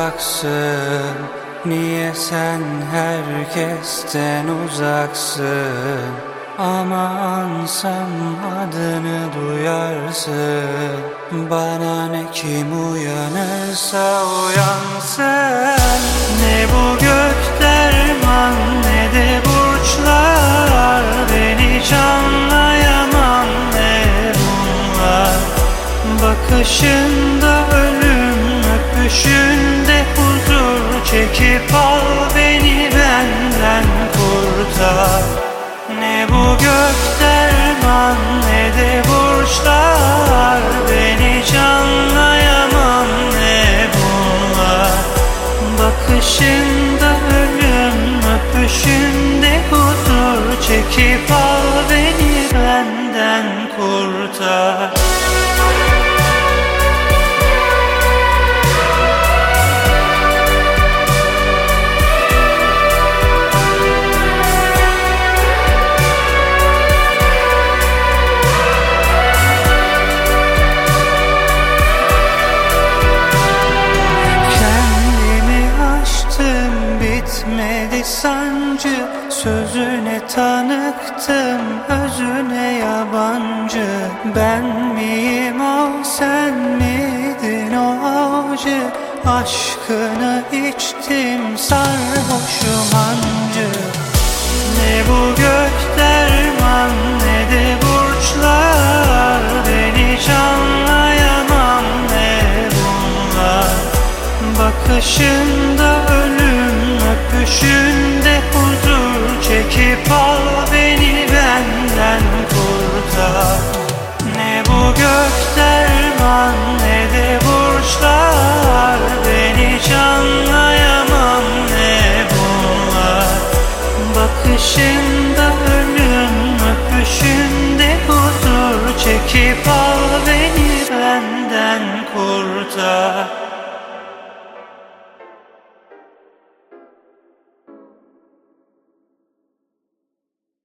bakacaksın? Niye sen herkesten uzaksın? Ama ansam adını duyarsın. Bana ne, kim uyanırsa uyansın. Ne bu gök derman ne de burçlar, beni hiç anlayamam ne bunlar. Bakışında ölüm, öpüşünde huzur, çekip al beni benden kurtar. Ne bu gök derman ne de burçlar, beni hiç anlayamam ne bunlar. Bakışında ölüm, öpüşünde huzur, çekip al beni benden kurtar. Bitmedi sancı, sözüne tanıktım, özüne yabancı. Ben miyim o, sen miydin o avcı? Aşkını içtim, sarhoşum hancı. Ne bu gök derman ne de burçlar, ben hiç anlayamam ne bunlar. Bakışında ölüm, öpüşünde huzur, çekip al beni benden kurtar. Ne bu gök derman ne de burçlar, ben hiç anlayamam ne bunlar. Bakışında ölüm, öpüşünde huzur, çekip al beni benden kurtar.